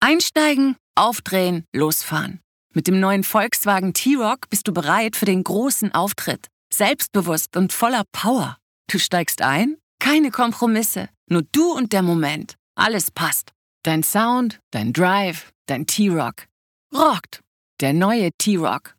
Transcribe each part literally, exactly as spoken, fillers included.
Einsteigen, aufdrehen, losfahren. Mit dem neuen Volkswagen T-Roc bist du bereit für den großen Auftritt. Selbstbewusst und voller Power. Du steigst ein? Keine Kompromisse. Nur du und der Moment. Alles passt. Dein Sound, dein Drive, dein T-Roc. Rockt. Der neue T-Roc.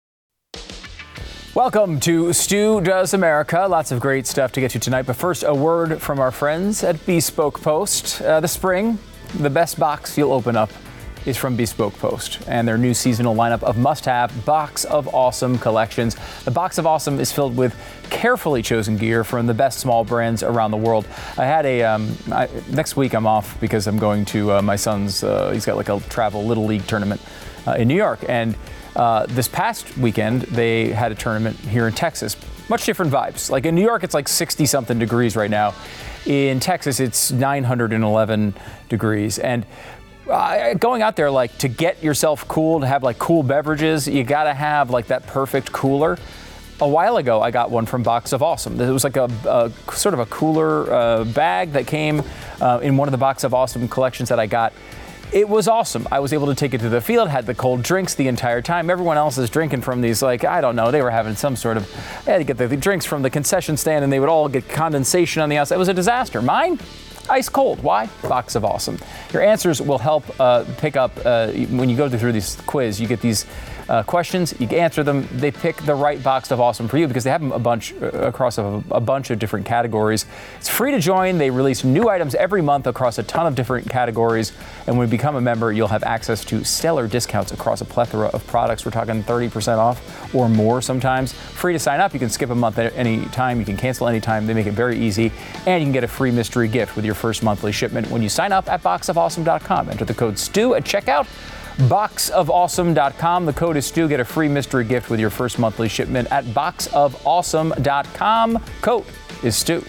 Welcome to Stu Does America. Lots of great stuff to get to tonight. But first, a word from our friends at Bespoke Post. Uh, the spring, the best box you'll open up is from Bespoke Post and their new seasonal lineup of must-have Box of Awesome collections. The Box of Awesome is filled with carefully chosen gear from the best small brands around the world. I had a, um, I, next week I'm off because I'm going to uh, my son's, uh, he's got like a travel Little League tournament uh, in New York. And uh, this past weekend, they had a tournament here in Texas. Much different vibes. Like in New York, it's like sixty something degrees right now. In Texas, it's nine hundred eleven degrees. And Uh, going out there, like, to get yourself cool, to have like cool beverages, you gotta have like that perfect cooler. A while ago, I got one from Box of Awesome. It was like a, a sort of a cooler uh, bag that came uh, in one of the Box of Awesome collections that I got. It was awesome. I was able to take it to the field, had the cold drinks the entire time. Everyone else is drinking from these, like, I don't know, they were having some sort of, they had to get the, the drinks from the concession stand and they would all get condensation on the outside. It was a disaster. Mine? Ice cold. Why? Box of Awesome. Your answers will help uh, pick up, uh, when you go through this quiz, you get these uh, questions, you answer them, they pick the right Box of Awesome for you because they have them a bunch uh, across a, a bunch of different categories. It's free to join. They release new items every month across a ton of different categories. And when you become a member, you'll have access to stellar discounts across a plethora of products. We're talking thirty percent off or more sometimes. Free to sign up. You can skip a month at any time. You can cancel anytime. They make it very easy. And you can get a free mystery gift with your first monthly shipment when you sign up at box of awesome dot com. Enter the code STU at checkout. box of awesome dot com. The code is STU. Get a free mystery gift with your first monthly shipment at box of awesome dot com. Code is STU.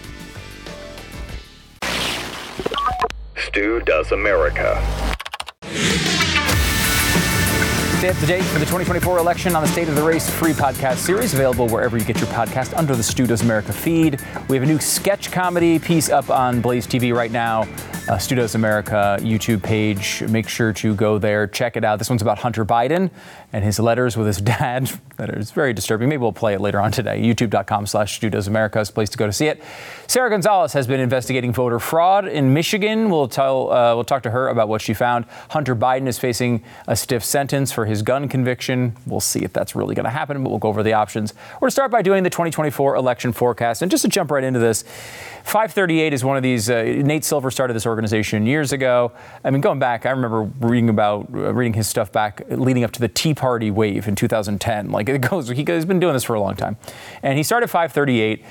Stu Does America. Stay up to date for the twenty twenty-four election on the State of the Race free podcast series, available wherever you get your podcast under the Stu Does America feed. We have a new sketch comedy piece up on Blaze T V right now. Uh, Stu Does America YouTube page. Make sure to go there, check it out. This one's about Hunter Biden and his letters with his dad. That is very disturbing. Maybe we'll play it later on today. YouTube.com slash Stu Does America is a place to go to see it. Sarah Gonzalez has been investigating voter fraud in Michigan. We'll tell. Uh, we'll talk to her about what she found. Hunter Biden is facing a stiff sentence for his gun conviction. We'll see if that's really going to happen, but we'll go over the options. We're going to start by doing the twenty twenty-four election forecast. And just to jump right into this, five thirty-eight is one of these. Uh, Nate Silver started this organization years ago. I mean, going back, I remember reading about uh, reading his stuff back leading up to the Tea Party wave in two thousand ten. Like it goes, he, he's been doing this for a long time, and he started five thirty-eight.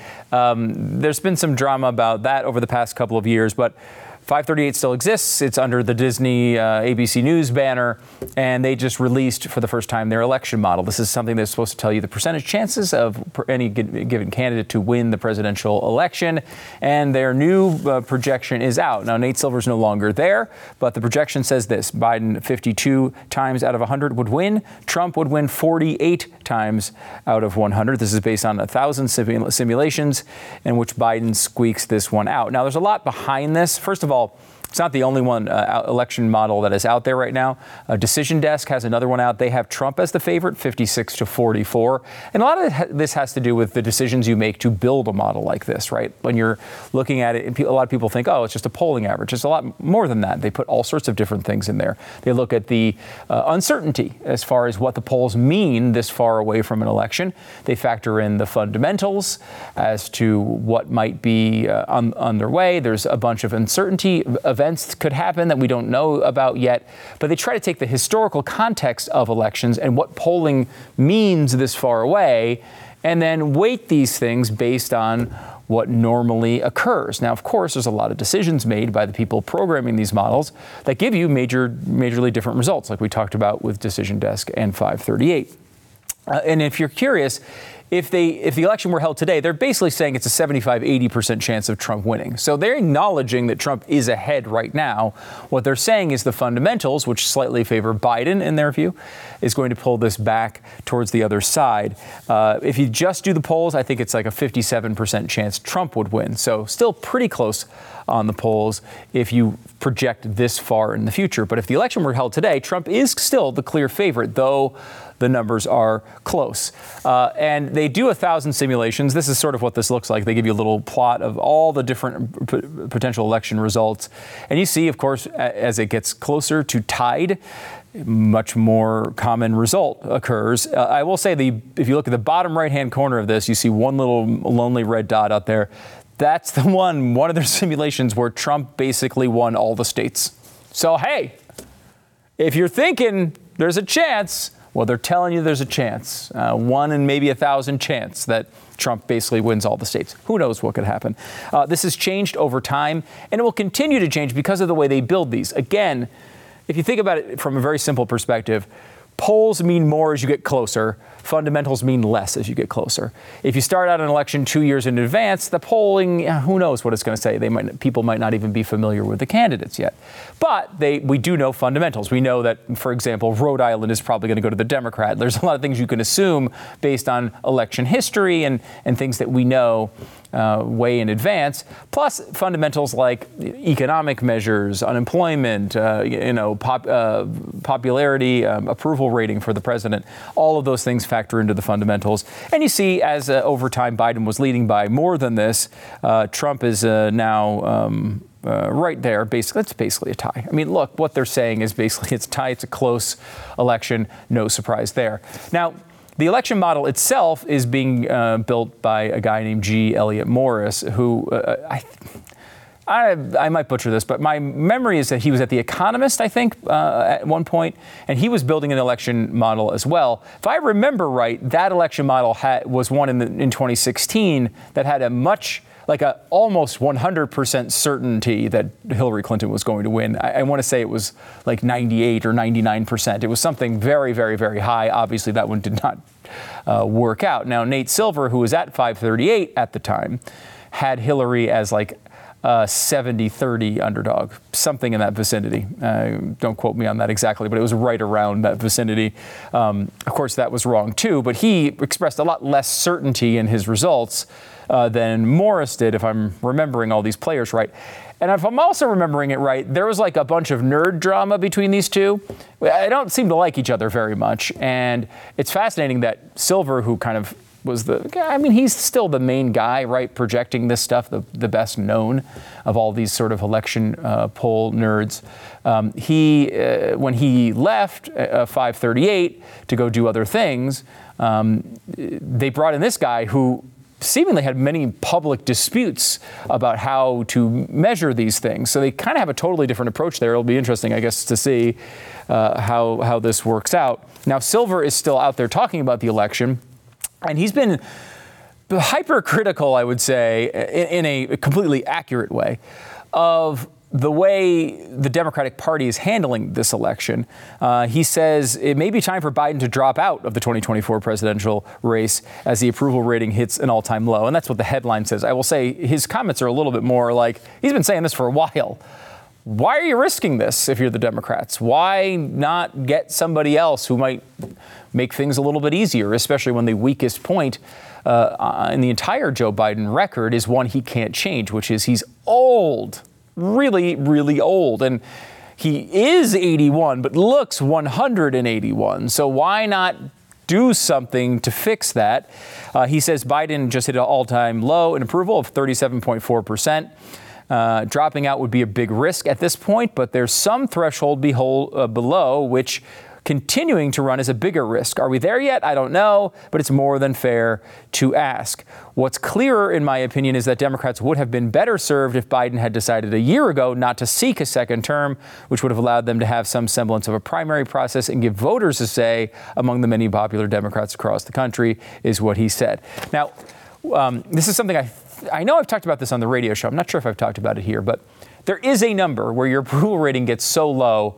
Um, there's been some drama about that over the past couple of years, but five thirty-eight still exists. It's under the Disney uh, A B C News banner, and they just released for the first time their election model. This is something that's supposed to tell you the percentage chances of any given candidate to win the presidential election, and their new uh, projection is out. Now, Nate Silver's no longer there, but the projection says this: Biden fifty-two times out of one hundred would win. Trump would win forty-eight times out of one hundred. This is based on one thousand simula- simulations in which Biden squeaks this one out. Now, there's a lot behind this. First of all, it's not the only one uh, election model that is out there right now. Uh, Decision Desk has another one out. They have Trump as the favorite, fifty-six to forty-four. And a lot of this has to do with the decisions you make to build a model like this, right? When you're looking at it, a lot of people think, oh, it's just a polling average. It's a lot more than that. They put all sorts of different things in there. They look at the uh, uncertainty as far as what the polls mean this far away from an election. They factor in the fundamentals as to what might be uh, on, underway. There's a bunch of uncertainty. Events could happen that we don't know about yet, but they try to take the historical context of elections and what polling means this far away, and then weight these things based on what normally occurs. Now, of course, there's a lot of decisions made by the people programming these models that give you major, majorly different results, like we talked about with Decision Desk and five thirty-eight. Uh, and if you're curious, if they if the election were held today, they're basically saying it's a seventy-five, eighty percent chance of Trump winning. So they're acknowledging that Trump is ahead right now. What they're saying is the fundamentals, which slightly favor Biden in their view, is going to pull this back towards the other side. Uh, if you just do the polls, I think it's like a fifty-seven percent chance Trump would win. So still pretty close on the polls if you project this far in the future. But if the election were held today, Trump is still the clear favorite, though the numbers are close. Uh, and they do a thousand simulations. This is sort of what this looks like. They give you a little plot of all the different p- potential election results. And you see, of course, as it gets closer to tied, much more common result occurs. Uh, I will say, the if you look at the bottom right-hand corner of this, you see one little lonely red dot out there. That's the one, one of their simulations where Trump basically won all the states. So, hey, if you're thinking there's a chance, well, they're telling you there's a chance, uh, one in maybe a thousand chance that Trump basically wins all the states. Who knows what could happen? Uh, this has changed over time, and it will continue to change because of the way they build these. Again, if you think about it from a very simple perspective, polls mean more as you get closer. Fundamentals mean less as you get closer. If you start out an election two years in advance, the polling, who knows what it's going to say? They might, people might not even be familiar with the candidates yet. But they, we do know fundamentals. We know that, for example, Rhode Island is probably going to go to the Democrat. There's a lot of things you can assume based on election history and, and things that we know uh, way in advance. Plus fundamentals like economic measures, unemployment, uh, you know, pop, uh, popularity, um, approval rating for the president. All of those things factor into the fundamentals. And you see, as uh, over time Biden was leading by more than this, uh, Trump is uh, now um, uh, right there. Basically, it's basically a tie. I mean, look, what they're saying is basically it's a tie. It's a close election. No surprise there. Now, the election model itself is being uh, built by a guy named G. Elliott Morris, who uh, I. I, I might butcher this, but my memory is that he was at The Economist, I think, uh, at one point, and he was building an election model as well. If I remember right, that election model had, was one in, the, in twenty sixteen that had a much, like a almost one hundred percent certainty that Hillary Clinton was going to win. I, I want to say it was like ninety-eight or ninety-nine percent. It was something very, very, very high. Obviously, that one did not uh, work out. Now, Nate Silver, who was at five thirty-eight at the time, had Hillary as like Uh, seventy thirty underdog, something in that vicinity. Uh, don't quote me on that exactly, but it was right around that vicinity. Um, of course, that was wrong too, but he expressed a lot less certainty in his results uh, than Morris did, if I'm remembering all these players right. And if I'm also remembering it right, there was like a bunch of nerd drama between these two. They don't seem to like each other very much. And it's fascinating that Silver, who kind of was the, I mean, he's still the main guy, right, projecting this stuff, the, the best known of all these sort of election uh, poll nerds. Um, he, uh, when he left uh, five thirty-eight to go do other things, um, they brought in this guy who seemingly had many public disputes about how to measure these things. So they kind of have a totally different approach there. It'll be interesting, I guess, to see uh, how, how this works out. Now, Silver is still out there talking about the election. And he's been hypercritical, I would say, in, in a completely accurate way, of the way the Democratic Party is handling this election. Uh, he says it may be time for Biden to drop out of the twenty twenty-four presidential race as the approval rating hits an all-time low. And that's what the headline says. I will say his comments are a little bit more like, he's been saying this for a while. Why are you risking this if you're the Democrats? Why not get somebody else who might make things a little bit easier, especially when the weakest point uh, in the entire Joe Biden record is one he can't change, which is he's old, really, really old. And he is eighty-one, but looks one hundred eighty-one. So why not do something to fix that? Uh, he says Biden just hit an all-time low in approval of thirty-seven point four percent. Uh, dropping out would be a big risk at this point, but there's some threshold behold, uh, below which continuing to run is a bigger risk. Are we there yet? I don't know, but it's more than fair to ask. What's clearer, in my opinion, is that Democrats would have been better served if Biden had decided a year ago not to seek a second term, which would have allowed them to have some semblance of a primary process and give voters a say among the many popular Democrats across the country, is what he said. Now, um, this is something I I know I've talked about this on the radio show. I'm not sure if I've talked about it here, but there is a number where your approval rating gets so low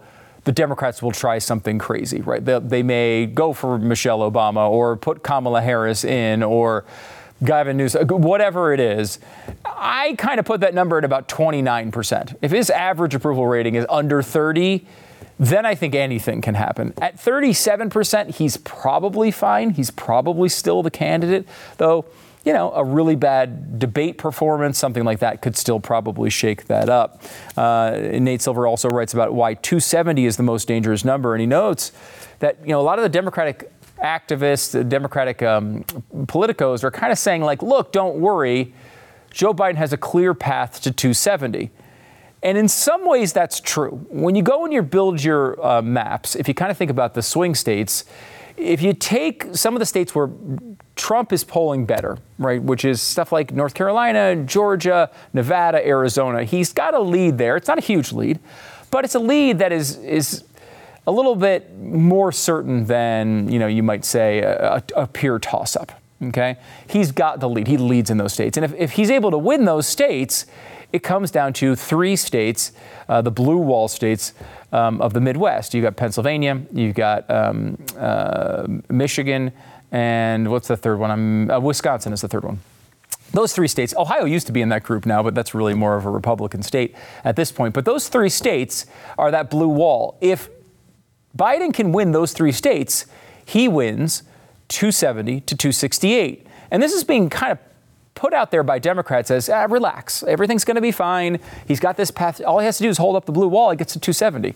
the Democrats will try something crazy, right? They, they may go for Michelle Obama or put Kamala Harris in or Gavin Newsom, whatever it is. I kind of put that number at about twenty-nine percent. If his average approval rating is under thirty, then I think anything can happen. At thirty-seven percent, he's probably fine. He's probably still the candidate, though, you know, a really bad debate performance, something like that could still probably shake that up. Uh, Nate Silver also writes about why two seventy is the most dangerous number. And he notes that, you know, a lot of the Democratic activists, the Democratic um, politicos are kind of saying, like, look, don't worry. Joe Biden has a clear path to two seventy. And in some ways, that's true. When you go and you build your uh, maps, if you kind of think about the swing states, if you take some of the states where Trump is polling better, right, which is stuff like North Carolina, Georgia, Nevada, Arizona, he's got a lead there. It's not a huge lead, but it's a lead that is is a little bit more certain than, you know, you might say a, a pure toss-up, okay? He's got the lead. He leads in those states. And if, if he's able to win those states, it comes down to three states, uh, the blue wall states um, of the Midwest. You've got Pennsylvania, you've got um, uh, Michigan, and what's the third one? I'm, uh, Wisconsin is the third one. Those three states, Ohio used to be in that group now, but that's really more of a Republican state at this point. But those three states are that blue wall. If Biden can win those three states, he wins two seventy to two sixty-eight. And this is being kind of put out there by Democrats as, ah, relax, everything's going to be fine. He's got this path. All he has to do is hold up the blue wall. He gets to two seventy.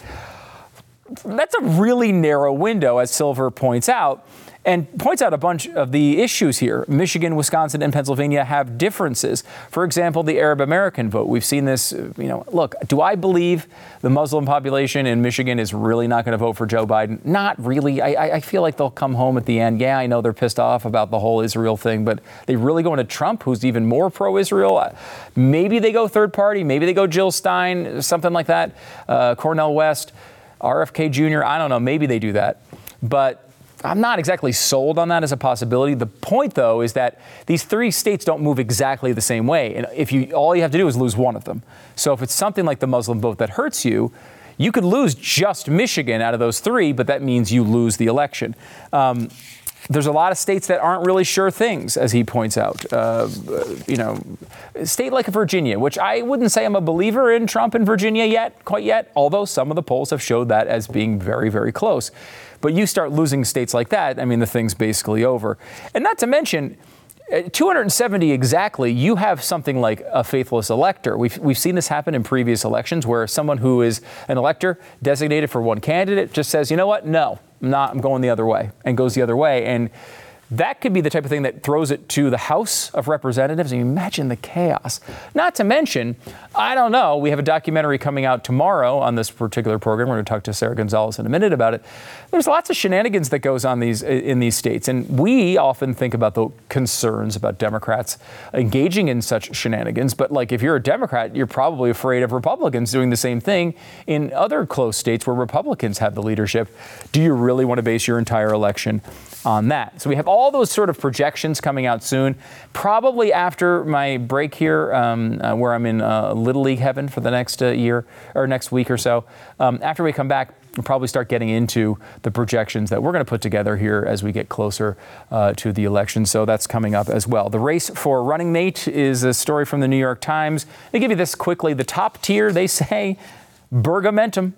That's a really narrow window, as Silver points out, and points out a bunch of the issues here. Michigan, Wisconsin, and Pennsylvania have differences. For example, the Arab American vote. We've seen this, you know, look, do I believe the Muslim population in Michigan is really not going to vote for Joe Biden? Not really. I, I feel like they'll come home at the end. Yeah, I know they're pissed off about the whole Israel thing, but they really going to Trump, who's even more pro-Israel? Maybe they go third party. Maybe they go Jill Stein, something like that. Uh, Cornel West, R F K Junior I don't know. Maybe they do that. But I'm not exactly sold on that as a possibility. The point, though, is that these three states don't move exactly the same way. And if you all you have to do is lose one of them. So if it's something like the Muslim vote that hurts you, you could lose just Michigan out of those three, but that means you lose the election. Um, There's a lot of states that aren't really sure things, as he points out. Uh, you know, a state like Virginia, which I wouldn't say I'm a believer in Trump in Virginia yet, quite yet, although some of the polls have showed that as being very, very close. But you start losing states like that, I mean, the thing's basically over. And not to mention, two hundred seventy exactly, you have something like a faithless elector. We've, we've seen this happen in previous elections where someone who is an elector designated for one candidate just says, you know what, no, I'm not, I'm going the other way, and goes the other way. And that could be the type of thing that throws it to the House of Representatives. And you imagine the chaos. Not to mention, I don't know, we have a documentary coming out tomorrow on this particular program. We're going to talk to Sarah Gonzalez in a minute about it. There's lots of shenanigans that goes on these in these states. And we often think about the concerns about Democrats engaging in such shenanigans. But like, if you're a Democrat, you're probably afraid of Republicans doing the same thing in other close states where Republicans have the leadership. Do you really want to base your entire election on that? So we have all those sort of projections coming out soon, probably after my break here, um, uh, where I'm in uh, Little League heaven for the next uh, year or next week or so. Um, after we come back, we'll probably start getting into the projections that we're going to put together here as we get closer uh, to the election. So that's coming up as well. The race for running mate is a story from the New York Times. They give you this quickly. The top tier, they say, Bergamentum.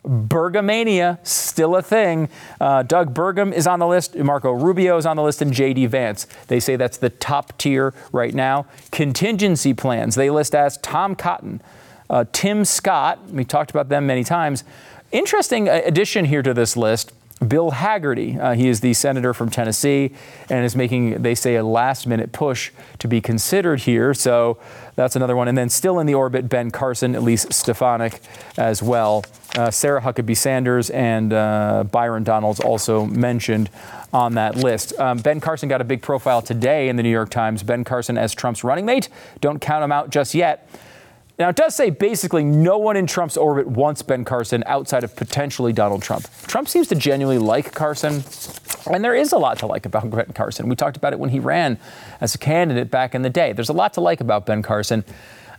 Bergamania, still a thing. Uh, Doug Burgum is on the list. Marco Rubio is on the list, and J D Vance. They say that's the top tier right now. Contingency plans, they list as Tom Cotton, uh, Tim Scott. We talked about them many times. Interesting addition here to this list. Bill Hagerty. Uh, he is the senator from Tennessee and is making, they say, a last-minute push to be considered here. So that's another one. And then still in the orbit, Ben Carson, Elise Stefanik as well. Uh, Sarah Huckabee Sanders and uh, Byron Donalds also mentioned on that list. Um, Ben Carson got a big profile today in the New York Times. Ben Carson as Trump's running mate. Don't count him out just yet. Now, it does say basically no one in Trump's orbit wants Ben Carson outside of potentially Donald Trump. Trump seems to genuinely like Carson, and there is a lot to like about Ben Carson. We talked about it when he ran as a candidate back in the day. There's a lot to like about Ben Carson.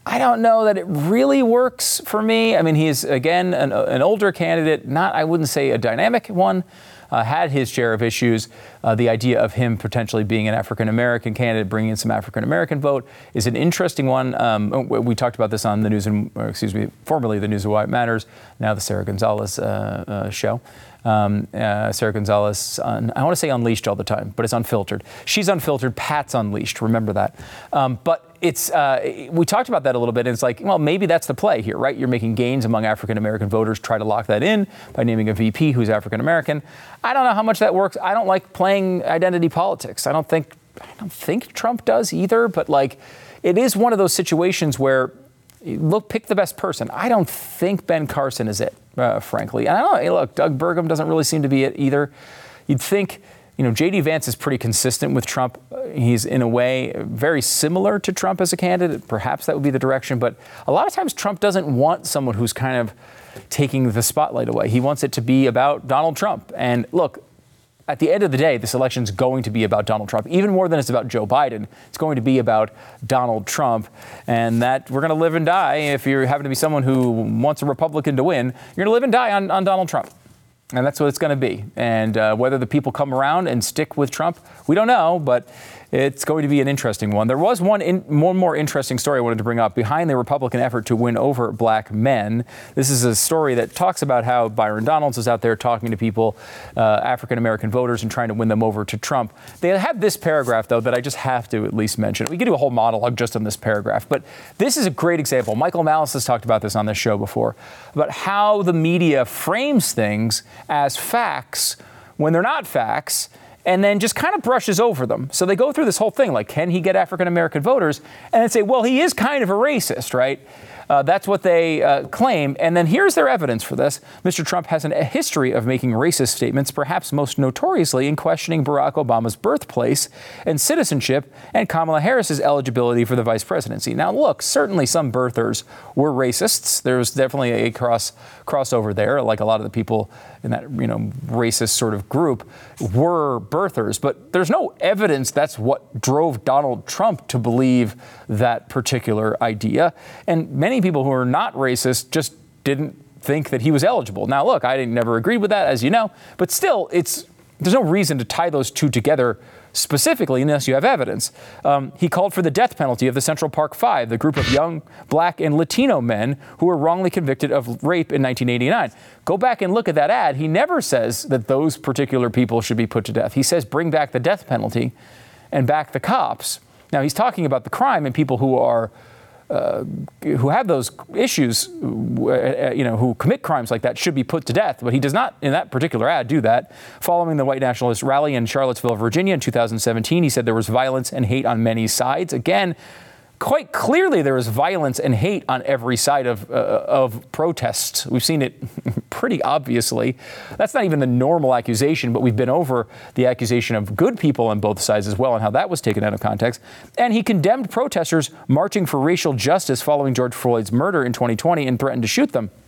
I don't know that it really works for me. I mean, he's, again, an, an older candidate, not, I wouldn't say a dynamic one, uh, had his share of issues. Uh, the idea of him potentially being an African-American candidate, bringing in some African-American vote, is an interesting one. Um, we talked about this on the news, and, or excuse me, formerly the News of Why It Matters, now the Sarah Gonzalez uh, uh, show. Um, uh, Sarah Gonzalez, un, I want to say unleashed all the time, but it's unfiltered. She's unfiltered, Pat's unleashed, remember that. Um, but it's, uh, we talked about that a little bit, and it's like, well, maybe that's the play here, right? You're making gains among African-American voters, try to lock that in by naming a V P who's African-American. I don't know how much that works. I don't like playing identity politics. I don't think, I don't think Trump does either, but like, it is one of those situations where, look, pick the best person. I don't think Ben Carson is it, uh, frankly. And I don't know, hey, look, Doug Burgum doesn't really seem to be it either. You'd think, you know, J D Vance is pretty consistent with Trump. He's, in a way, very similar to Trump as a candidate. Perhaps that would be the direction. But a lot of times Trump doesn't want someone who's kind of taking the spotlight away. He wants it to be about Donald Trump. And look, at the end of the day, this election is going to be about Donald Trump. Even more than it's about Joe Biden, it's going to be about Donald Trump. And that we're going to live and die. If you happen to be someone who wants a Republican to win, you're going to live and die on, on Donald Trump. And that's what it's going to be. And uh, whether the people come around and stick with Trump, we don't know, but it's going to be an interesting one. There was one, in, one more interesting story I wanted to bring up behind the Republican effort to win over black men. This is a story that talks about how Byron Donalds is out there talking to people, uh, African-American voters, and trying to win them over to Trump. They have this paragraph, though, that I just have to at least mention. We could do a whole monologue just on this paragraph, but this is a great example. Michael Malice has talked about this on this show before, about how the media frames things as facts when they're not facts, and then just kind of brushes over them. So they go through this whole thing, like, can he get African-American voters? And then say, well, he is kind of a racist, right? Uh, that's what they uh, claim. And then here's their evidence for this. Mister Trump has an, a history of making racist statements, perhaps most notoriously in questioning Barack Obama's birthplace and citizenship and Kamala Harris's eligibility for the vice presidency. Now, look, certainly some birthers were racists. There's definitely a cross crossover there, like a lot of the people in that, you know, racist sort of group were birthers. But there's no evidence that's what drove Donald Trump to believe that particular idea. And many people who are not racist just didn't think that he was eligible. Now, look, I didn't, never agreed with that, as you know, but still, it's there's no reason to tie those two together specifically unless you have evidence. Um, he called for the death penalty of the Central Park Five, the group of young black and Latino men who were wrongly convicted of rape in nineteen eighty-nine. Go back and look at that ad. He never says that those particular people should be put to death. He says bring back the death penalty and back the cops. Now, he's talking about the crime and people who are Uh, who have those issues, uh, you know, who commit crimes like that should be put to death. But he does not, in that particular ad, do that. Following the white nationalist rally in Charlottesville, Virginia in two thousand seventeen, he said there was violence and hate on many sides. Again, quite clearly there is violence and hate on every side of, uh, of protests. We've seen it pretty obviously. That's not even the normal accusation, but we've been over the accusation of good people on both sides as well and how that was taken out of context. And he condemned protesters marching for racial justice following George Floyd's murder in twenty twenty and threatened to shoot them.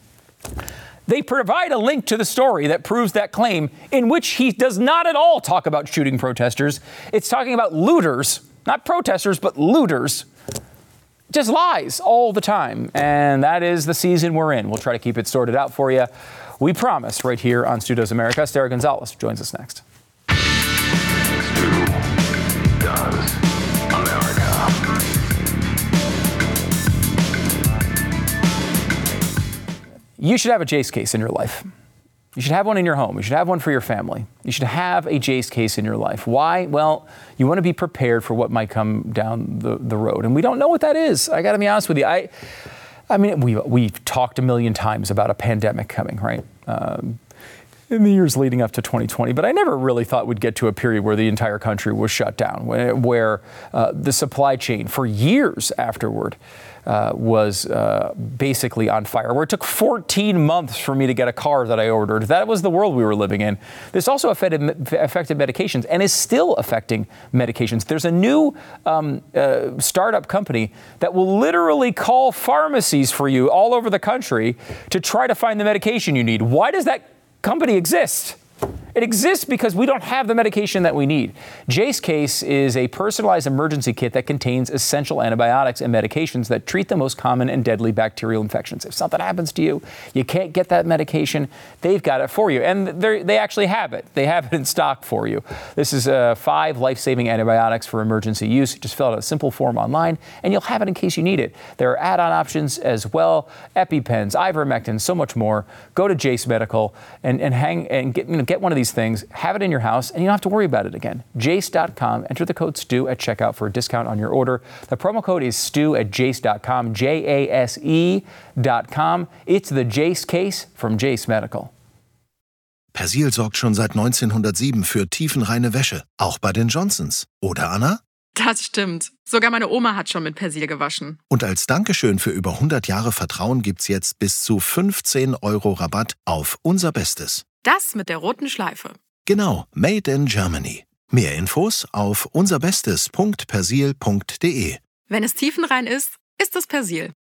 They provide a link to the story that proves that claim, in which he does not at all talk about shooting protesters. It's talking about looters, not protesters, but looters. Just lies all the time. And that is the season we're in. We'll try to keep it sorted out for you. We promise, right here on Stu Does America. Sarah Gonzalez joins us next. Stu Does America. You should have a Jace case in your life. You should have one in your home. You should have one for your family. You should have a Jace case in your life. Why? Well, you want to be prepared for what might come down the, the road. And we don't know what that is. I got to be honest with you. I I mean, we, we've talked a million times about a pandemic coming, right? Um, in the years leading up to twenty twenty. But I never really thought we'd get to a period where the entire country was shut down, where, where uh, the supply chain for years afterward Uh, was uh, basically on fire, where it took fourteen months for me to get a car that I ordered. That was the world we were living in. This also affected, affected medications and is still affecting medications. There's a new um, uh, startup company that will literally call pharmacies for you all over the country to try to find the medication you need. Why does that company exist? It exists because we don't have the medication that we need. Jase Case is a personalized emergency kit that contains essential antibiotics and medications that treat the most common and deadly bacterial infections. If something happens to you, you can't get that medication, they've got it for you. And they actually have it. They have it in stock for you. This is uh, five life-saving antibiotics for emergency use. Just fill out a simple form online, and you'll have it in case you need it. There are add-on options as well, EpiPens, ivermectin, so much more. Go to Jase Medical and, and hang and get, you know, get one of these things, have it in your house, and you don't have to worry about it again. Jase dot com. Enter the code STU at checkout for a discount on your order. The promo code is STU at Jase dot com, J A S E dot com. It's the Jase Case from Jase Medical. Persil sorgt schon seit neunzehnhundertsieben für tiefenreine Wäsche, auch bei den Johnsons. Oder, Anna? Das stimmt. Sogar meine Oma hat schon mit Persil gewaschen. Und als Dankeschön für über hundert Jahre Vertrauen gibt's jetzt bis zu fünfzehn Euro Rabatt auf unser Bestes. Das mit der roten Schleife. Genau, Made in Germany. Mehr Infos auf unserbestes punkt persil punkt de. Wenn es tiefenrein ist, ist es Persil.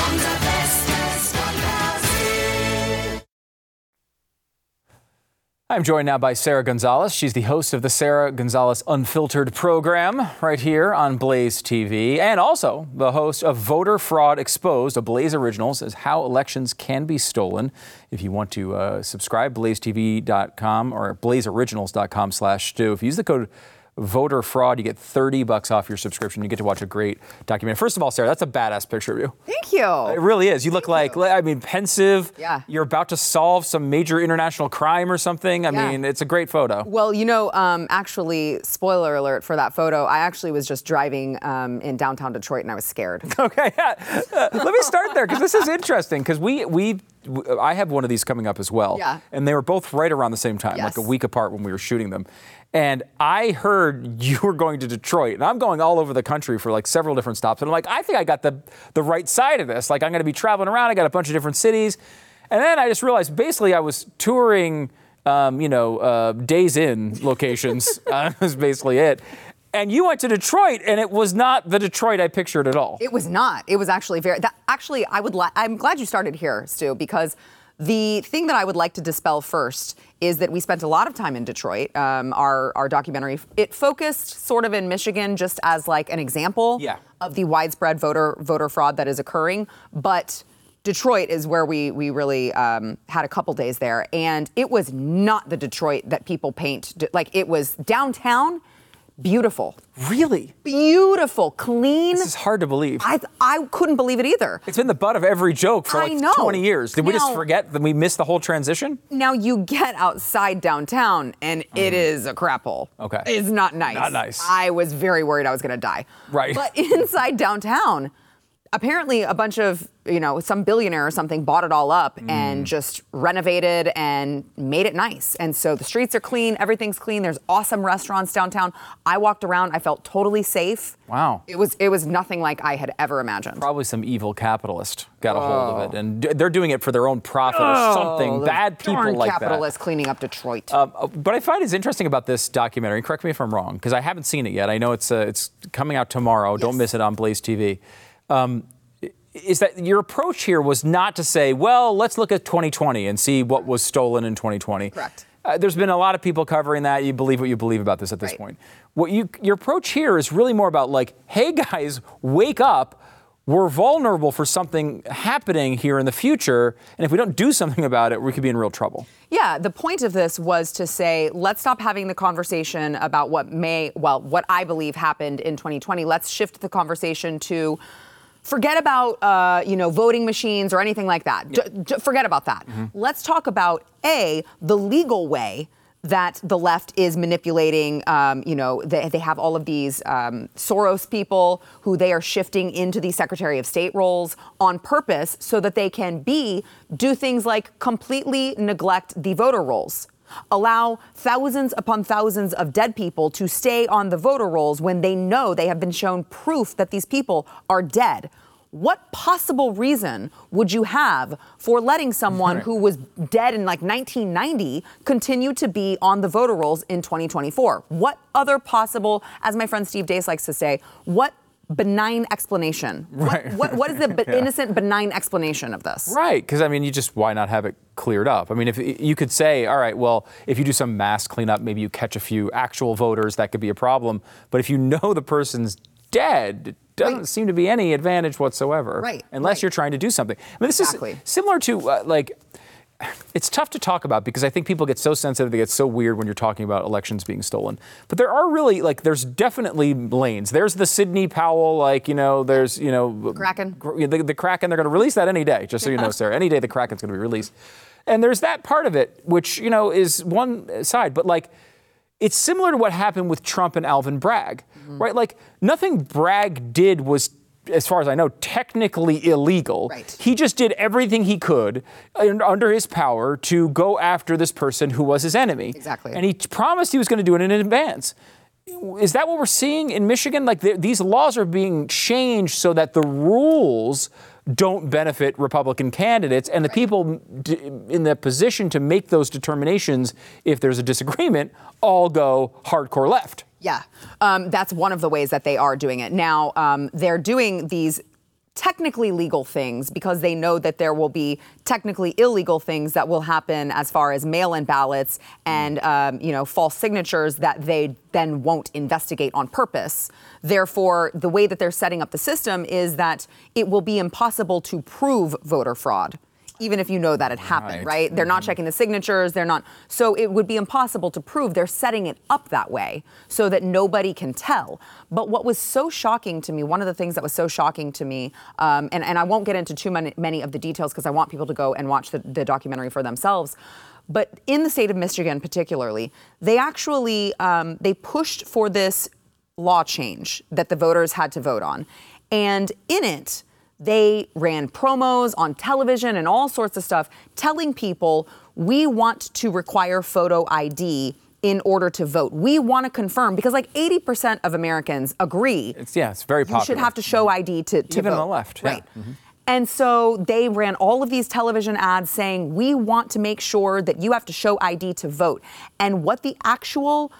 I'm joined now by Sarah Gonzalez. She's the host of the Sarah Gonzalez Unfiltered program right here on Blaze T V, and also the host of Voter Fraud Exposed, a Blaze original, says how elections can be stolen. If you want to uh, subscribe, blaze t v dot com or blaze originals dot com slash stu. If you use the code Voter Fraud, you get thirty bucks off your subscription. You get to watch a great documentary. First of all, Sarah, that's a badass picture of you. Thank you. It really is. You look Thank like, you. I mean, pensive. Yeah. You're about to solve some major international crime or something. I Yeah. mean, it's a great photo. Well, you know, um, actually, spoiler alert for that photo, I actually was just driving um, in downtown Detroit and I was scared. Okay, yeah. Uh, let me start there because this is interesting because we we I have one of these coming up as well. Yeah. And they were both right around the same time, Yes. like a week apart when we were shooting them. And I heard you were going to Detroit, and I'm going all over the country for like several different stops. And I'm like, I think I got the the right side of this. Like I'm going to be traveling around. I got a bunch of different cities, and then I just realized basically I was touring, um, you know, uh, Days Inn locations. uh, was basically it. And you went to Detroit, and it was not the Detroit I pictured at all. It was not. It was actually very. That, actually, I would. Li- I'm glad you started here, Stu, because the thing that I would like to dispel first is that we spent a lot of time in Detroit. Um, our our documentary it focused sort of in Michigan just as like an example Yeah. of the widespread voter voter fraud that is occurring, but Detroit is where we we really um, had a couple days there, and it was not the Detroit that people paint. Like it was downtown. Beautiful. Really? Beautiful, clean. This is hard to believe. I I couldn't believe it either. It's been the butt of every joke for I like know. twenty years. Did we just Now- forget that we missed the whole transition? Now you get outside downtown and it is a crap hole. Okay. It's not nice. Not nice. I was very worried I was going to die. Right. But inside downtown, apparently a bunch of, you know, some billionaire or something bought it all up Mm. and just renovated and made it nice. And so the streets are clean, everything's clean. There's awesome restaurants downtown. I walked around, I felt totally safe. Wow. It was it was nothing like I had ever imagined. Probably some evil capitalist got a hold of it, and d- they're doing it for their own profit or something. Oh, those Bad people darn like capitalists cleaning up Detroit. that. Um, uh, but I find it's interesting about this documentary. Correct me if I'm wrong, because I haven't seen it yet. I know it's uh, it's coming out tomorrow. Don't Yes. miss it on Blaze T V. Um, is that your approach here was not to say, well, let's look at twenty twenty and see what was stolen in twenty twenty. Correct. Uh, there's been a lot of people covering that. You believe what you believe about this at this Right. point. What you your approach here is really more about like, hey guys, wake up. We're vulnerable for something happening here in the future, and if we don't do something about it, we could be in real trouble. Yeah, the point of this was to say, let's stop having the conversation about what may, well, what I believe happened in twenty twenty. Let's shift the conversation to forget about, uh, you know, voting machines or anything like that. D- d- forget about that. Let's talk about, A, the legal way that the left is manipulating, um, you know, they, they have all of these um, Soros people who they are shifting into the Secretary of State roles on purpose so that they can, B, do things like completely neglect the voter rolls. Allow thousands upon thousands of dead people to stay on the voter rolls when they know they have been shown proof that these people are dead. What possible reason would you have for letting someone Right. who was dead in like nineteen ninety continue to be on the voter rolls in twenty twenty-four? What other possible, as my friend Steve Deace likes to say, what benign explanation. Right. What, what, what is the be- Yeah. innocent, benign explanation of this? Right, because I mean, you just, why not have it cleared up? I mean, if you could say, all right, well, if you do some mass cleanup, maybe you catch a few actual voters, that could be a problem. But if you know the person's dead, it doesn't Right. seem to be any advantage whatsoever. Right, Unless right. you're trying to do something. I mean, this Exactly. is similar to, uh, like, it's tough to talk about because I think people get so sensitive, they get so weird when you're talking about elections being stolen. But there are really, like, there's definitely lanes. There's the Sidney Powell, like, you know, there's, you know. Kraken. gr- The, the Kraken, they're going to release that any day, just so you know, Sarah. Any day the Kraken's going to be released. And there's that part of it, which, you know, is one side. But, like, it's similar to what happened with Trump and Alvin Bragg, Mm-hmm. right? Like, nothing Bragg did was, as far as I know, technically illegal. Right. He just did everything he could uh, under his power to go after this person who was his enemy. Exactly. And he t- promised he was going to do it in advance. Is that what we're seeing in Michigan? Like, th- these laws are being changed so that the rules don't benefit Republican candidates, and the people d- in the position to make those determinations, if there's a disagreement, all go hardcore left. Yeah, um, that's one of the ways that they are doing it. Now, um, they're doing these technically legal things because they know that there will be technically illegal things that will happen as far as mail-in ballots and, um, you know, false signatures that they then won't investigate on purpose. Therefore, the way that they're setting up the system is that it will be impossible to prove voter fraud, even if you know that it happened, Right. right? They're not checking the signatures. They're not. So it would be impossible to prove. They're setting it up that way so that nobody can tell. But what was so shocking to me, one of the things that was so shocking to me, um, and, and I won't get into too many, many of the details because I want people to go and watch the, the documentary for themselves. But in the state of Michigan particularly, they actually, um, they pushed for this law change that the voters had to vote on. And in it, they ran promos on television and all sorts of stuff telling people, we want to require photo I D in order to vote. We want to confirm, because like eighty percent of Americans agree. It's, yeah, it's very popular. You should have to show I D to, to Even vote. on the left, yeah. Right. Mm-hmm. And so they ran all of these television ads saying, we want to make sure that you have to show I D to vote. And what the actual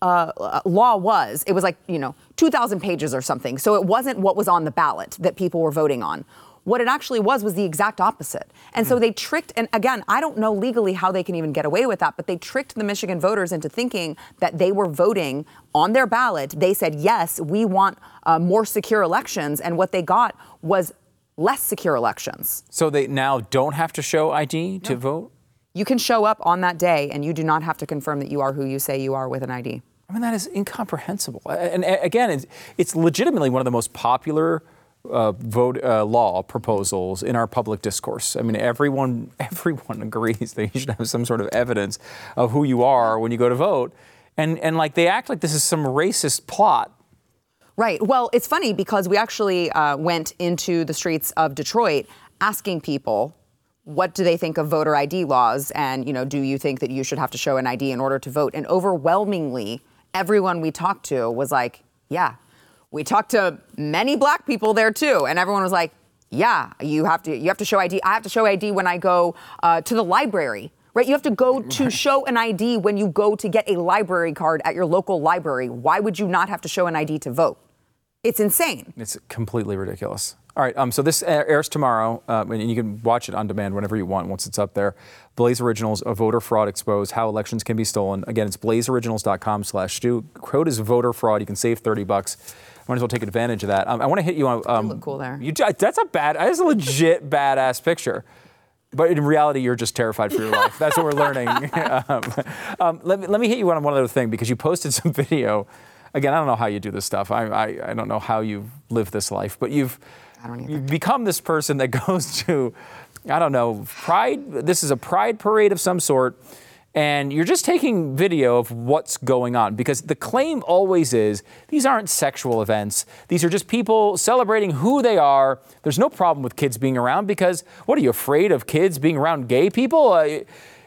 uh, law was, it was like, you know, two thousand pages or something. So it wasn't what was on the ballot that people were voting on. What it actually was was the exact opposite. And so they tricked, and again, I don't know legally how they can even get away with that, but they tricked the Michigan voters into thinking that they were voting on their ballot. They said, yes, we want uh, more secure elections. And what they got was less secure elections. So they now don't have to show I D to vote? You can show up on that day and you do not have to confirm that you are who you say you are with an I D. I mean, that is incomprehensible. And, and again, it's, it's legitimately one of the most popular uh, vote uh, law proposals in our public discourse. I mean, everyone everyone agrees that you should have some sort of evidence of who you are when you go to vote. And, and like, they act like this is some racist plot. Right. Well, it's funny because we actually uh, went into the streets of Detroit asking people, what do they think of voter I D laws? And, you know, do you think that you should have to show an I D in order to vote? And overwhelmingly, everyone we talked to was like, yeah. We talked to many black people there, too. And everyone was like, yeah, you have to you have to show I D. I have to show I D when I go uh, to the library. Right? You have to go to show an I D when you go to get a library card at your local library. Why would you not have to show an I D to vote? It's insane. It's completely ridiculous. All right, um, so this airs tomorrow, uh, and you can watch it on demand whenever you want once it's up there. Blaze Originals, a voter fraud exposed, how elections can be stolen. Again, it's blazeoriginals.com slash Stu. Code is voter fraud. You can save thirty bucks. Might as well take advantage of that. Um, I want to hit you on. Um, you look cool there. You, that's a bad. That's a legit badass picture. But in reality, you're just terrified for your life. That's what we're learning. um, um, let me let me hit you on one other thing, because you posted some video. Again, I don't know how you do this stuff. I I, I don't know how you live this life, but you've. I don't either. You've become this person that goes to, I don't know, pride. This is a pride parade of some sort. And you're just taking video of what's going on, because the claim always is these aren't sexual events. These are just people celebrating who they are. There's no problem with kids being around, because what are you afraid of kids being around gay people? Uh,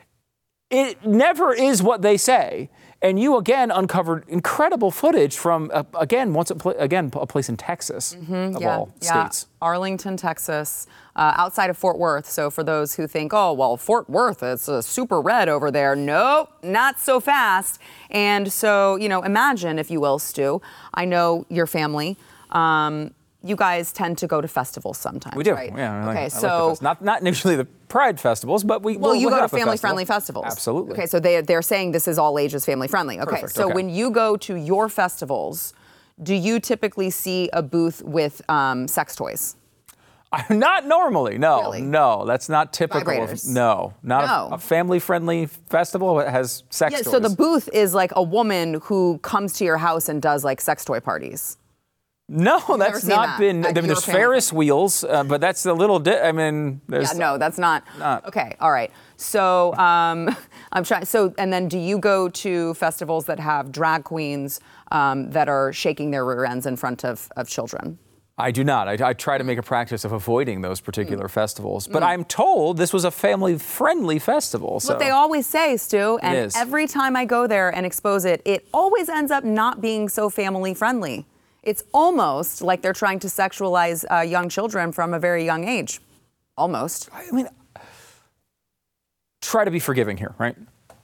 it never is what they say. And you, again, uncovered incredible footage from, uh, again, once a pl- again, a place in Texas, Mm-hmm, of yeah, all yeah. states. Arlington, Texas, uh, outside of Fort Worth. So for those who think, oh, well, Fort Worth, it's uh, super red over there. Nope, not so fast. And so, you know, imagine, if you will, Stu, I know your family. Um, you guys tend to go to festivals sometimes, We do. right? Yeah. I like- I Okay, like the so fest- not not usually the Pride festivals, but we well, we'll, you we'll go to have a family-friendly festival. festivals. Absolutely. Okay, so they they're saying this is all ages family-friendly. Okay, Perfect, so okay. when you go to your festivals, do you typically see a booth with um, sex toys? Not normally, no, Really? no. That's not typical. Of, Vibrators? no, not No. A, a family-friendly festival that has sex Yeah, toys. so the booth is like a woman who comes to your house and does like sex toy parties. no, never that's seen not that been. at I mean, your there's family Ferris wheels, uh, but that's a little. Di- I mean, there's. Yeah, no, that's not. Not. Okay, all right. So um, I'm trying. So and then do you go to festivals that have drag queens um, that are shaking their rear ends in front of, of children? I do not. I, I try to make a practice of avoiding those particular Mm. festivals. But I'm told this was a family-friendly festival. So What they always say, Stu, and is. every time I go there and expose it, it always ends up not being so family friendly. It's almost like they're trying to sexualize uh, young children from a very young age. Almost. I mean, try to be forgiving here, right?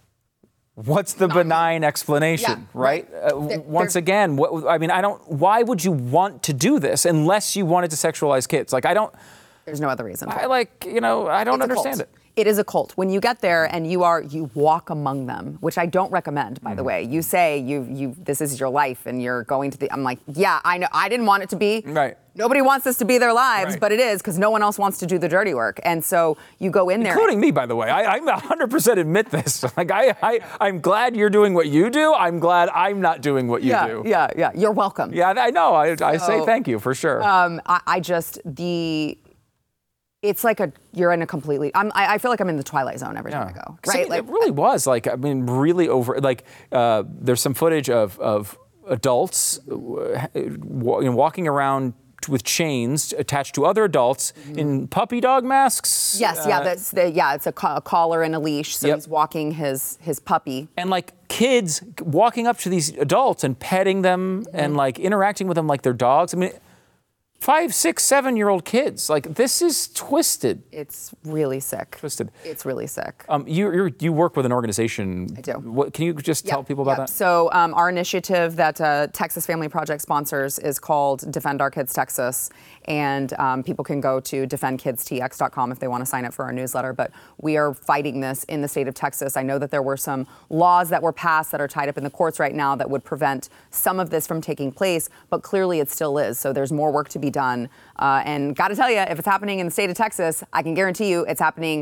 What's the benign explanation, Yeah, right? right. Uh, They're- once they're- again, what, I mean, I don't. Why would you want to do this unless you wanted to sexualize kids? Like, I don't. There's no other reason. I like, you know, I don't It's a understand cult. it. It is a cult. When you get there and you are you walk among them, which I don't recommend, by the way. You say you you this is your life and you're going to the. I'm like, yeah, I know. I didn't want it to be. Right. Nobody wants this to be their lives, Right. but it is because no one else wants to do the dirty work. And so you go in there. Including me, by the way. I, I one hundred percent admit this. Like, I, I, I'm glad you're doing what you do. I'm glad I'm not doing what you yeah, do. yeah, yeah. You're welcome. Yeah, I know. I, I say So, thank you for sure. Um, I, I just the. It's like a you're in a completely. I'm, I, I feel like I'm in the Twilight Zone every time I go. 'Cause, I Right? mean, it really was like I mean, really over. Like, uh, there's some footage of of adults, uh, wa- you know, walking around with chains attached to other adults in puppy dog masks. Yes, yeah, uh, that's the yeah. It's a, ca- a collar and a leash, so Yep. he's walking his his puppy. and like kids walking up to these adults and petting them and like interacting with them like they're dogs. I mean, five, six, seven-year-old kids. Like, this is twisted. It's really sick. Twisted. It's really sick. Um, you you're, you work with an organization. I do. What, can you just tell Yep, people about yep. that? So um, our initiative that uh, Texas Family Project sponsors is called Defend Our Kids Texas, and um, people can go to defend kids t x dot com if they want to sign up for our newsletter. But we are fighting this in the state of Texas. I know that there were some laws that were passed that are tied up in the courts right now that would prevent some of this from taking place, but clearly it still is. So there's more work to be done. Uh, and got to tell you, if it's happening in the state of Texas, I can guarantee you it's happening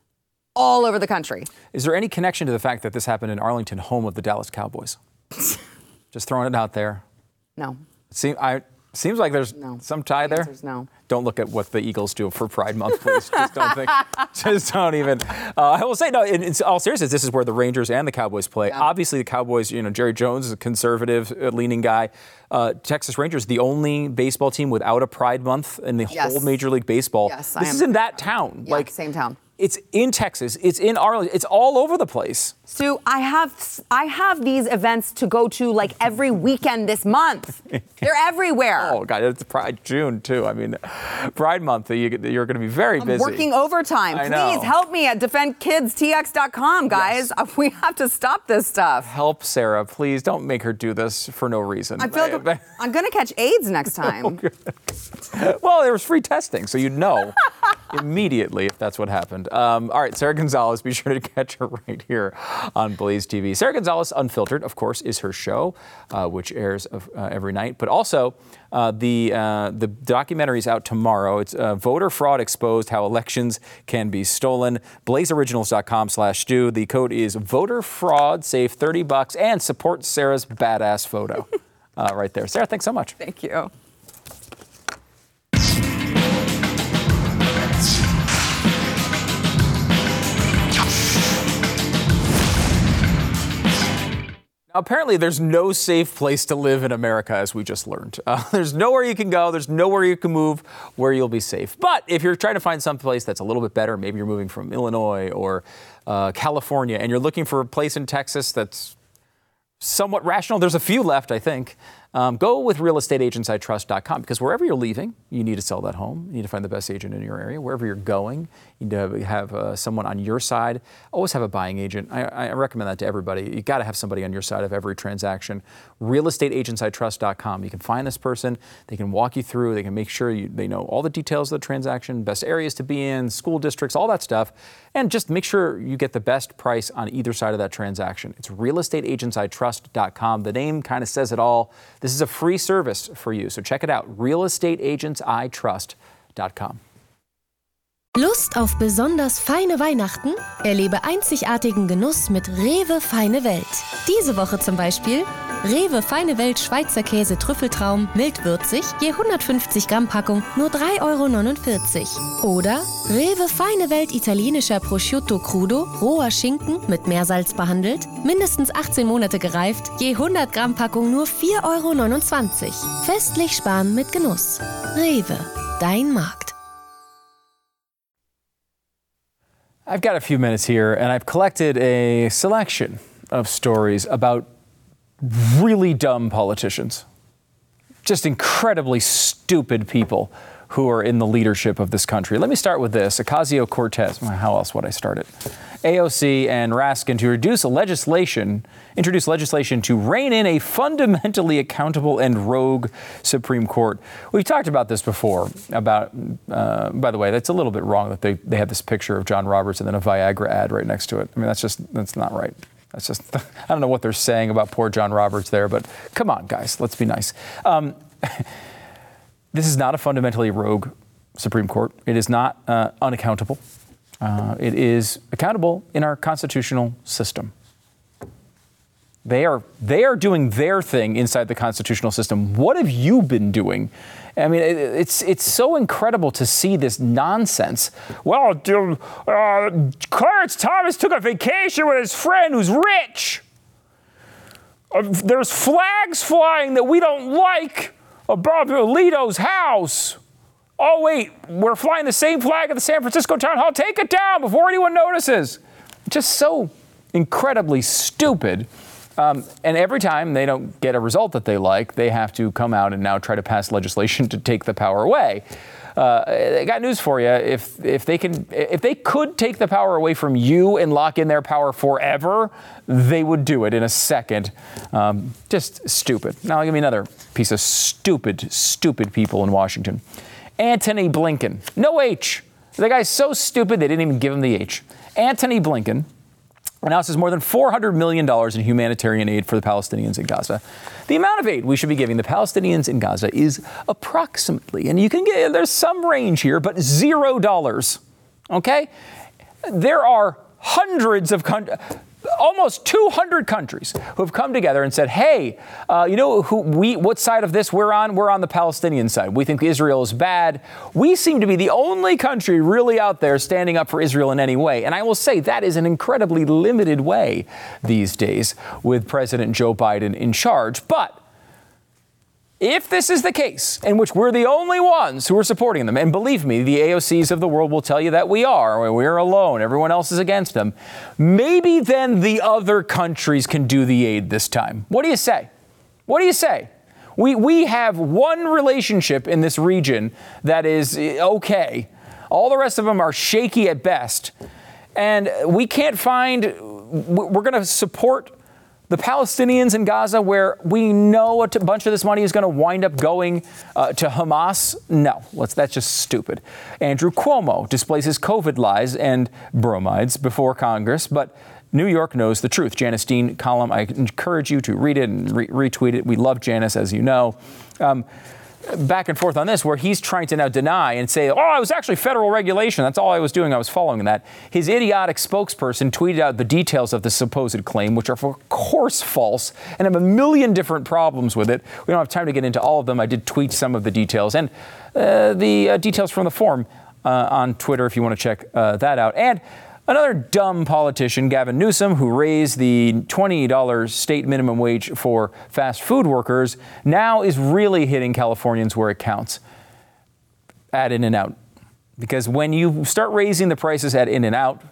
all over the country. Is there any connection to the fact that this happened in Arlington, home of the Dallas Cowboys? Just throwing it out there. No. It seem, I, seems like there's No. some tie The there. answer's no. Don't look at what the Eagles do for Pride Month, please. Just don't think. Just don't even. Uh, I will say, no, in, in all seriousness, this is where the Rangers and the Cowboys play. Yeah. Obviously, the Cowboys, you know, Jerry Jones is a conservative-leaning guy. Uh, Texas Rangers, the only baseball team without a Pride Month in the Yes. whole Major League Baseball. Yes, I this am is in very that proud. town. Yeah, like same town. It's in Texas. It's in Arlington. It's all over the place. Sue, I have I have these events to go to like every weekend this month. They're everywhere. Oh, God, it's Pride June, too. I mean, Pride Month, you, you're going to be very I'm busy. working overtime. I Please know. help me at defend kids t x dot com, guys. Yes. We have to stop this stuff. Help Sarah, please. Don't make her do this for no reason. I feel like I'm, I'm going to catch AIDS next time. Well, there was free testing, so you'd know immediately if that's what happened. Um, all right, Sarah Gonzalez, be sure to catch her right here on Blaze T V. Sarah Gonzalez Unfiltered, of course, is her show, uh, which airs uh, every night. But also, uh, the uh, the documentary is out tomorrow. It's uh, Voter Fraud Exposed, How Elections Can Be Stolen. blaze originals dot com slash Stu. The code is Voter Fraud. Save thirty bucks and support Sarah's badass photo uh, right there. Sarah, thanks so much. Thank you. Apparently, there's no safe place to live in America, as we just learned. Uh, there's nowhere you can go. There's nowhere you can move where you'll be safe. But if you're trying to find some place that's a little bit better, maybe you're moving from Illinois or uh, California, and you're looking for a place in Texas that's somewhat rational. There's a few left, I think. Um, go with real estate agents I trust dot com, because wherever you're leaving, you need to sell that home. You need to find the best agent in your area. Wherever you're going, you need to have, have uh, someone on your side. Always have a buying agent. I, I recommend that to everybody. You got to have somebody on your side of every transaction. real estate agents I trust dot com. You can find this person. They can walk you through. They can make sure you, they know all the details of the transaction, best areas to be in, school districts, all that stuff. And just make sure you get the best price on either side of that transaction. It's real estate agents I trust dot com. The name kind of says it all. This is a free service for you, so check it out. real estate agents I trust dot com. Lust auf besonders feine Weihnachten? Erlebe einzigartigen Genuss mit Rewe Feine Welt. Diese Woche zum Beispiel Rewe Feine Welt Schweizer Käse Trüffeltraum mildwürzig, je hundertfünfzig Gramm Packung nur drei Euro neunundvierzig. Oder Rewe Feine Welt italienischer Prosciutto Crudo, roher Schinken mit Meersalz behandelt, mindestens achtzehn Monate gereift, je hundert Gramm Packung nur vier Euro neunundzwanzig. Festlich sparen mit Genuss. Rewe, dein Markt. I've got a few minutes here, and I've collected a selection of stories about really dumb politicians, just incredibly stupid people who are in the leadership of this country. Let me start with this. Ocasio-Cortez, how else would I start it? A O C and Raskin to reduce legislation, introduce legislation to rein in a fundamentally accountable and rogue Supreme Court. We've talked about this before, about, uh, by the way, that's a little bit wrong that they, they have this picture of John Roberts and then a Viagra ad right next to it. I mean, that's just, that's not right. That's just, I don't know what they're saying about poor John Roberts there, but come on, guys, let's be nice. Um, this is not a fundamentally rogue Supreme Court. It is not uh, unaccountable. Uh, it is accountable in our constitutional system. They are they are doing their thing inside the constitutional system. What have you been doing? I mean, it, it's it's so incredible to see this nonsense. Well, uh, Clarence Thomas took a vacation with his friend who's rich. Uh, there's flags flying that we don't like above Alito's house. Oh, wait, we're flying the same flag at the San Francisco Town Hall. Take it down before anyone notices. Just so incredibly stupid. Um, and every time they don't get a result that they like, they have to come out and now try to pass legislation to take the power away. Uh, I got news for you. If if they can, if they could take the power away from you and lock in their power forever, they would do it in a second. Um, just stupid. Now give me another piece of stupid, stupid people in Washington. Antony Blinken. No H. The guy's so stupid they didn't even give him the H. Antony Blinken announces more than four hundred million dollars in humanitarian aid for the Palestinians in Gaza. The amount of aid we should be giving the Palestinians in Gaza is approximately, and you can get, there's some range here, but zero dollars. Okay? There are hundreds of countries, almost two hundred countries who have come together and said, hey, uh, you know who we, what side of this we're on? We're on the Palestinian side. We think Israel is bad. We seem to be the only country really out there standing up for Israel in any way. And I will say that is an incredibly limited way these days with President Joe Biden in charge. But if this is the case, in which we're the only ones who are supporting them, and believe me, the A O Cs of the world will tell you that we are, we're alone, everyone else is against them, maybe then the other countries can do the aid this time. What do you say? What do you say? We, we have one relationship in this region that is okay. All the rest of them are shaky at best. And we can't find, we're going to support the Palestinians in Gaza, where we know a t- bunch of this money is going to wind up going uh, to Hamas. No, let's, that's just stupid. Andrew Cuomo displays his COVID lies and bromides before Congress, but New York knows the truth. Janice Dean column, I encourage you to read it and re- retweet it. We love Janice, as you know. Um, back and forth on this, where he's trying to now deny and say, oh, it was actually federal regulation. That's all I was doing. I was following that. His idiotic spokesperson tweeted out the details of the supposed claim, which are, of course, false and have a million different problems with it. We don't have time to get into all of them. I did tweet some of the details and uh, the uh, details from the forum uh, on Twitter if you want to check uh, that out. And another dumb politician, Gavin Newsom, who raised the twenty dollars state minimum wage for fast food workers, now is really hitting Californians where it counts, at In-N-Out. Because when you start raising the prices at In-N-Out,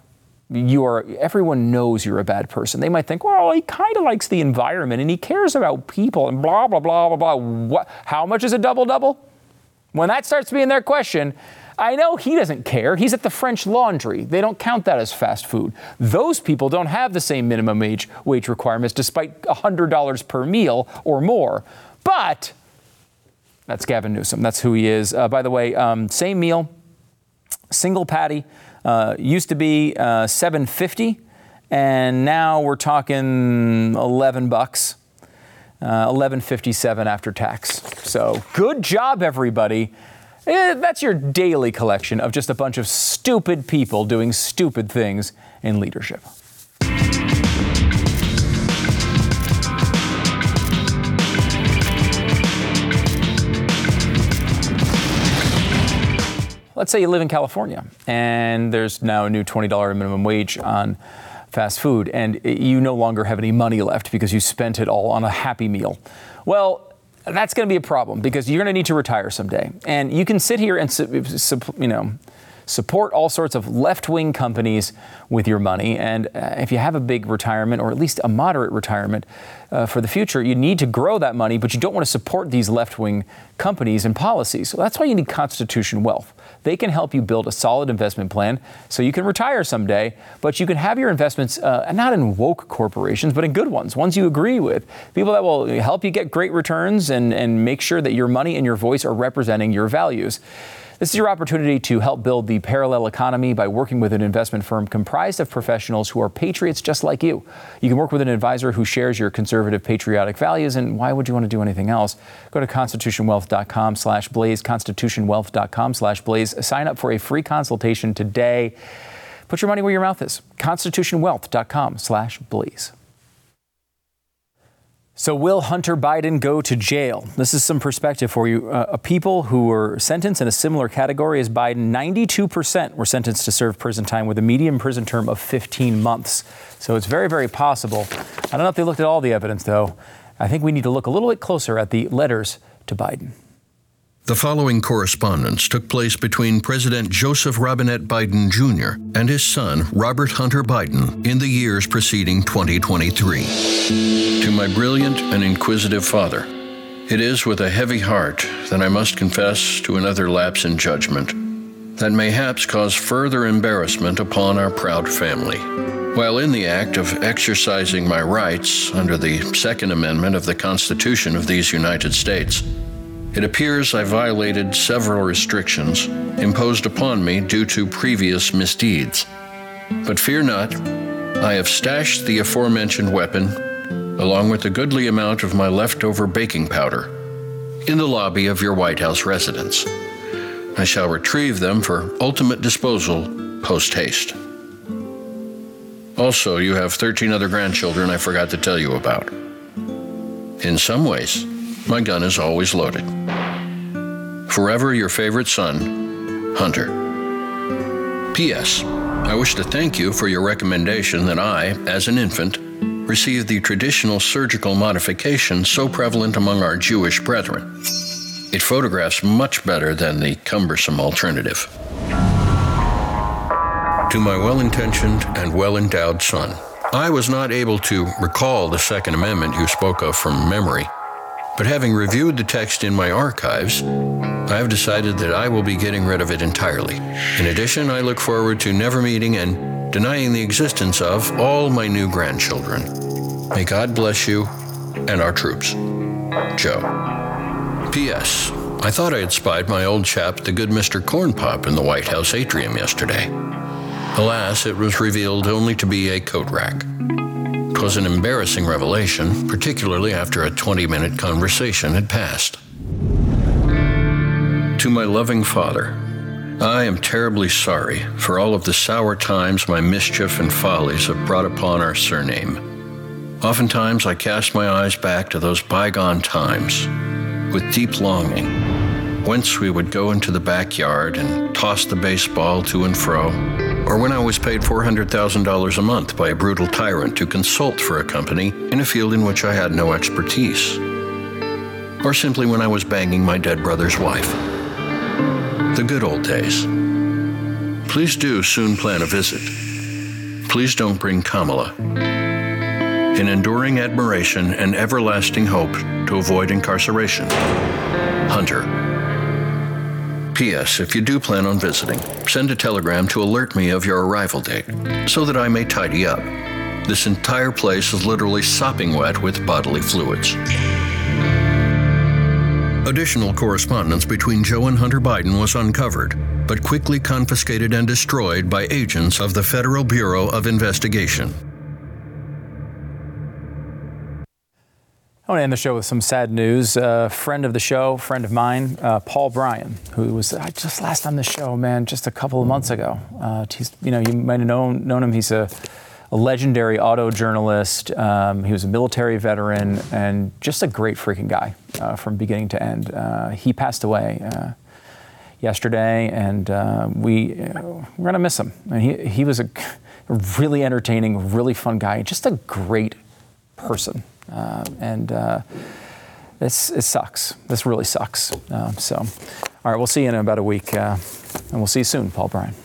you are, everyone knows you're a bad person. They might think, well, he kind of likes the environment and he cares about people and blah, blah, blah, blah, blah. What, how much is a double-double? When that starts being their question, I know he doesn't care. He's at the French Laundry. They don't count that as fast food. Those people don't have the same minimum wage, wage requirements despite one hundred dollars per meal or more. But that's Gavin Newsom. That's who he is. Uh, by the way, um, same meal, single patty, uh, used to be uh, seven fifty, and now we're talking eleven bucks, uh, eleven fifty-seven after tax. So good job, everybody. Eh, that's your daily collection of just a bunch of stupid people doing stupid things in leadership. Let's say you live in California and there's now a new twenty dollars minimum wage on fast food and you no longer have any money left because you spent it all on a Happy Meal. Well, that's going to be a problem because you're going to need to retire someday. And you can sit here and, you know, support all sorts of left-wing companies with your money. And uh, if you have a big retirement or at least a moderate retirement uh, for the future, you need to grow that money, but you don't want to support these left-wing companies and policies. So that's why you need Constitution Wealth. They can help you build a solid investment plan so you can retire someday, but you can have your investments uh, not in woke corporations, but in good ones, ones you agree with, people that will help you get great returns and, and make sure that your money and your voice are representing your values. This is your opportunity to help build the parallel economy by working with an investment firm comprised of professionals who are patriots just like you. You can work with an advisor who shares your conservative patriotic values, and why would you want to do anything else? Go to constitutionwealth.com slash blaze, constitutionwealth.com slash blaze. Sign up for a free consultation today. Put your money where your mouth is. constitutionwealth.com slash blaze. So will Hunter Biden go to jail? This is some perspective for you. Uh, people who were sentenced in a similar category as Biden, ninety-two percent were sentenced to serve prison time with a median prison term of fifteen months. So it's very, very possible. I don't know if they looked at all the evidence, though. I think we need to look a little bit closer at the letters to Biden. The following correspondence took place between President Joseph Robinette Biden Junior and his son, Robert Hunter Biden, in the years preceding twenty twenty-three. To my brilliant and inquisitive father, it is with a heavy heart that I must confess to another lapse in judgment that mayhaps cause further embarrassment upon our proud family. While in the act of exercising my rights under the Second Amendment of the Constitution of these United States, it appears I violated several restrictions imposed upon me due to previous misdeeds. But fear not, I have stashed the aforementioned weapon, along with a goodly amount of my leftover baking powder, in the lobby of your White House residence. I shall retrieve them for ultimate disposal post-haste. Also, you have thirteen other grandchildren I forgot to tell you about. In some ways, my gun is always loaded. Forever your favorite son, Hunter. P S. I wish to thank you for your recommendation that I, as an infant, receive the traditional surgical modification so prevalent among our Jewish brethren. It photographs much better than the cumbersome alternative. To my well-intentioned and well-endowed son, I was not able to recall the Second Amendment you spoke of from memory. But having reviewed the text in my archives, I have decided that I will be getting rid of it entirely. In addition, I look forward to never meeting and denying the existence of all my new grandchildren. May God bless you and our troops. Joe. P S. I thought I had spied my old chap, the good Mister Corn Pop, in the White House atrium yesterday. Alas, it was revealed only to be a coat rack. It was an embarrassing revelation, particularly after a twenty-minute conversation had passed. To my loving father, I am terribly sorry for all of the sour times my mischief and follies have brought upon our surname. Oftentimes I cast my eyes back to those bygone times with deep longing, whence we would go into the backyard and toss the baseball to and fro, or when I was paid four hundred thousand dollars a month by a brutal tyrant to consult for a company in a field in which I had no expertise, or simply when I was banging my dead brother's wife. The good old days. Please do soon plan a visit. please don't bring Kamala. In enduring admiration and everlasting hope to avoid incarceration, Hunter. P S. If you do plan on visiting, send a telegram to alert me of your arrival date so that I may tidy up. This entire place is literally sopping wet with bodily fluids. Additional correspondence between Joe and Hunter Biden was uncovered, but quickly confiscated and destroyed by agents of the Federal Bureau of Investigation. I want to end the show with some sad news. A uh, friend of the show, friend of mine, uh, Paul Bryan, who was uh, just last on the show, man, just a couple of months ago. Uh, he's, you know, you might have known, known him. He's a, a legendary auto journalist. Um, he was a military veteran and just a great freaking guy uh, from beginning to end. Uh, he passed away uh, yesterday, and uh, we, uh, we're going to miss him. And he, he was a really entertaining, really fun guy, just a great person. Uh, and uh, it's, it sucks. This really sucks. Uh, so, all right, we'll see you in about a week. Uh, and we'll see you soon, Paul Bryan.